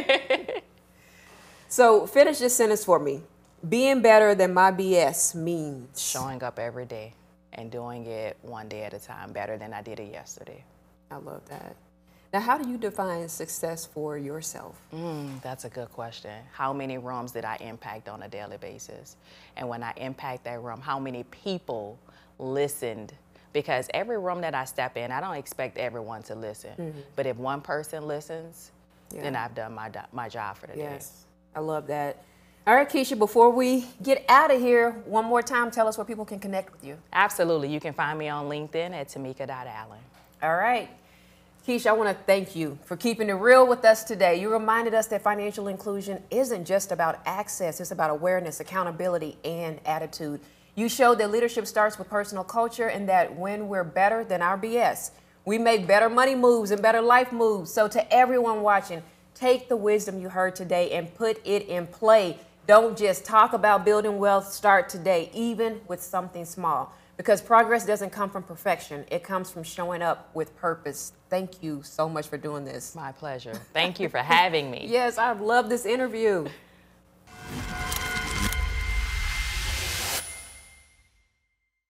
so finish this sentence for me. Being better than my B S means showing up every day and doing it one day at a time better than I did it yesterday. I love that. Now, how do you define success for yourself? Mm, that's a good question. How many rooms did I impact on a daily basis? And when I impact that room, how many people listened? Because every room that I step in, I don't expect everyone to listen. Mm-hmm. But if one person listens, yeah. then I've done my, my job for the yes. day. Yes, I love that. All right, Keisha, before we get out of here, one more time, tell us where people can connect with you. Absolutely. You can find me on LinkedIn at Tamika dot Allen. All right. Keisha, I want to thank you for keeping it real with us today. You reminded us that financial inclusion isn't just about access. It's about awareness, accountability, and attitude. You showed that leadership starts with personal culture and that when we're better than our B S, we make better money moves and better life moves. So to everyone watching, take the wisdom you heard today and put it in play. Don't just talk about building wealth. Start today, even with something small. Because progress doesn't come from perfection. It comes from showing up with purpose. Thank you so much for doing this. My pleasure. Thank you for having me. Yes, I love this interview.